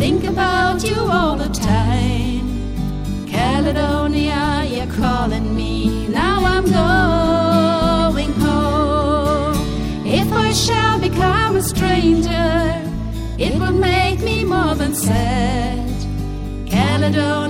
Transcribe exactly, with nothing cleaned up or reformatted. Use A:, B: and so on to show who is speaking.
A: think about you all the time. Caledonia, you're calling me, now I'm going home. If I shall become a stranger, it will make me more than sad. Caledonia,